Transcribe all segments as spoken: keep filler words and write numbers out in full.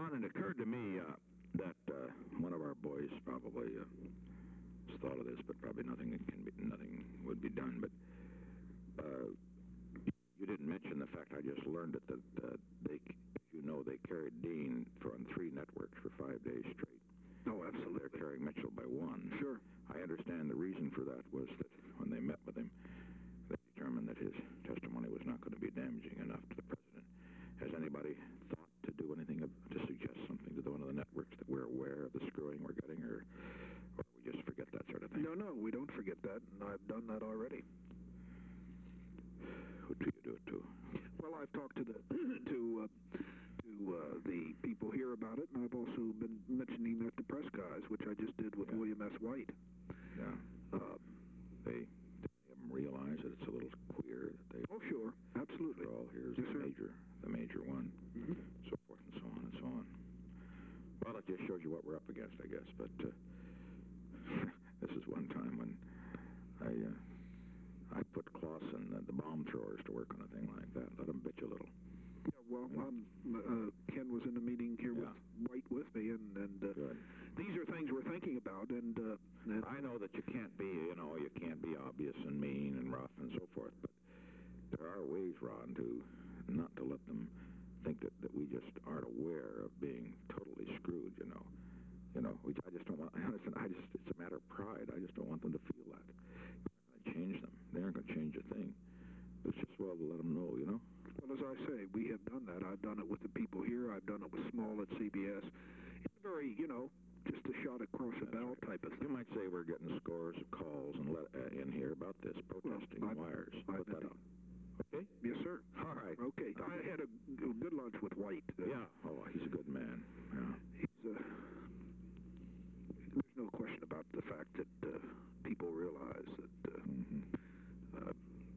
Ron, it occurred to me uh, that uh, one of our boys probably uh, has thought of this, but probably nothing can be, nothing would be done. But uh, you didn't mention the fact I just learned it that uh, they, you know, they carried Dean for on three networks for five days straight. Oh, absolutely. They're carrying Mitchell by one. Sure. I understand the reason for that was that when they met with him, they determined that his testimony was not going to be damaging enough to the president. Has anybody thought to do anything, to suggest something to one of the networks that we're aware of the screwing we're getting, or, or we just forget that sort of thing? No, no, we don't forget that, and I've done that already. Who do you do it to? Well, I've talked to the to uh, to uh, the people here about it, and I've also been mentioning that to press guys, which I just did with Yeah. William S. White. Yeah. Uh, They, they haven't realized that it's a little queer that they. oh, sure, absolutely. After all, here's Yes, the sir. major, the major one, Mm-hmm. so forth and so on and so on. Well, it just shows you what we're up against, I guess. But uh, this is one time when I uh, I put Clausen and the bomb throwers to work on a thing like that. Let them bitch a little. Yeah, well, um, uh, Ken was in a meeting here Yeah. with White with me, and, and uh, Good. these are things we're thinking about, and, uh, and I know that you can't be, you know, you can't be obvious and mean and rough and so forth, but there are ways, Ron, to not to let them think that, that we just aren't aware of being totally screwed, you know. You know, we, I just don't want, I understand, I just, it's a matter of pride. I just don't want them to feel that. You're not going to change them. They aren't going to change a thing. It's just well to let them know, you know. Well, as I say, we have done that. I've done it with the people here. I've done it with Small at C B S. It's very, you know, just a shot across a bell type of You thing. might say we're getting scores of calls and let, uh, in here about this, protesting Well, I- wires. I Put that bet- up. Okay? Yes, sir. All right. Okay. I had a g- good lunch with White. Uh, Yeah. Oh, he's a good man. Yeah. He's, uh, there's no question about the fact that uh, people realize that uh, Mm-hmm. uh,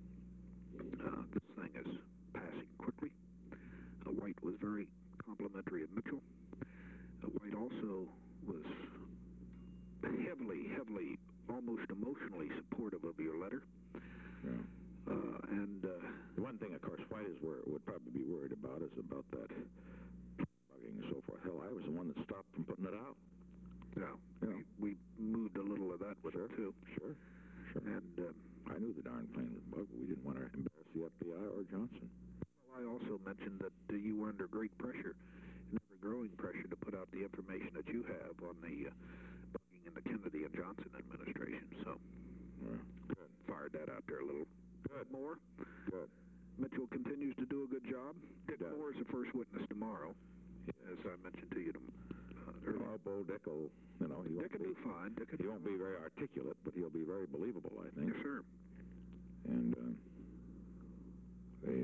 uh, this thing is passing quickly. Uh, White was very complimentary of Mitchell. Uh, White also was heavily, heavily, almost emotionally supportive of your letter. Yeah. Uh, and uh, The one thing, of course, White is wor- would probably be worried about is about that bugging and so forth. Hell, I was the one that stopped from putting it out. yeah, Yeah. we, we moved a little of that with Sure. it, too. Sure. Sure. And um, I knew the darn plane was bugged, but we didn't want to embarrass the F B I or Johnson. well, I also mentioned that uh, you were under great pressure, and ever-growing pressure to put out the information that you have on the uh, bugging in the Kennedy and Johnson administration. So, Yeah. Good. fired that out there a little. Good. More. Good. Mitchell continues to do a good job. Dick does. Moore is the first witness tomorrow, as I mentioned to you uh, earlier. Oh, Bo Dick will, you know, he won't Dick will be, do fine. Dick will he do won't be very articulate, but he'll be very believable, I think. Yes, sir. And um, they,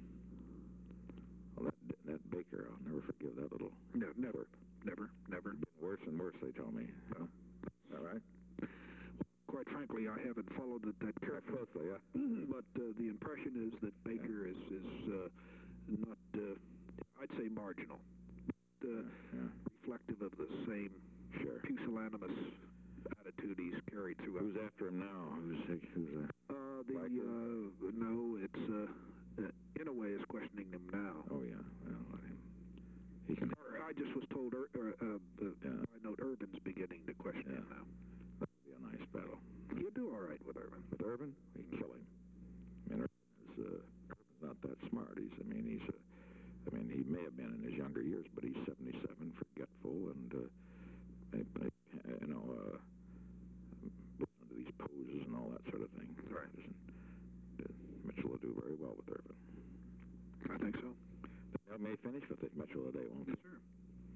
um, well, that that Baker, I'll never forgive that little. No, never, never, never. Getting worse and worse, they tell me. No. All right. Quite frankly, I haven't followed it that carefully. Closely, yeah. But uh, the impression is that Baker is is uh, not, uh, I'd say, marginal, but, uh, Yeah. reflective of the same Sure. pusillanimous attitude he's carried throughout. Who's after him now? Who's who's uh, Uh, the Riker? uh, no, it's uh, uh, Inouye is questioning him now. Oh yeah. Well, let him. He can. Or I just was told, er, er, uh, uh, Yeah. I note Urban's beginning to question him Yeah. now. That'll be a nice battle. He'll do all right with Urban. With Urban, we can kill him. I mean, Urban is uh, Urban's not that smart. He's. I mean, he's. Uh, I mean, he may have been in his younger years, but he's seventy-seven, forgetful, and uh, I, I, you know, uh, listen to these poses and all that sort of thing. Right. And, uh, Mitchell will do very well with Urban. I think so. They may finish with it, Mitchell, today, won't Yes, they? sir.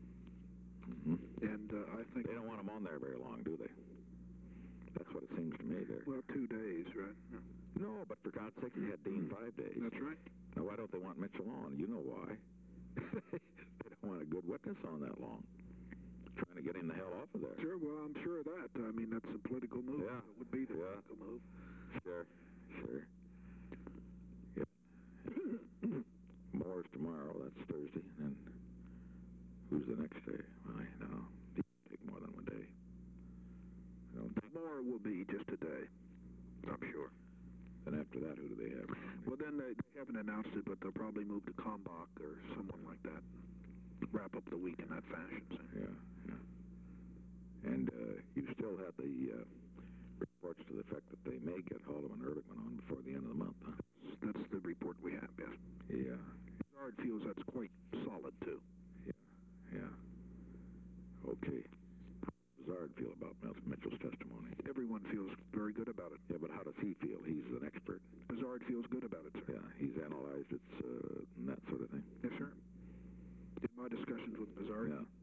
Mm-hmm. And uh, I think, They don't want him on there very long, do they? That's what it seems to me. There. well, two days, right? Yeah. No, but for God's sake, he had Dean five days. That's right. Now, why don't they want Mitchell on? You know why. They don't want a good witness on that long. Trying to get him the hell off of there. Sure, well, I'm sure of that. I mean, that's a political move. Yeah. It would be the Yeah. political move. Sure, sure. Yeah. Moore's tomorrow, that's Thursday. And who's the next day? Well, I know. It'll take more than one day. I don't think. More will be just a day, I'm sure. And after that, who do they have? Well, then they, they haven't announced it, but they'll probably move to Kalmbach or someone like that. wrap up the week in that fashion. So. Yeah, yeah. And uh, you still have the uh, reports to the effect that they may get Haldeman Ehrlichman on before the end of the month, huh? That's the report we have, yes. Yeah. Bizarre feels that's quite solid, too. Yeah, yeah. Okay. How does Bizarre feel about Mitchell's testimony? Everyone feels very good about it. Yeah, but how does he feel? He's an expert. Bizarre feels good about it, sir. Yeah, he's analyzed it uh, and that sort of thing. Yes, sir. In my discussions with Bizarre, yeah.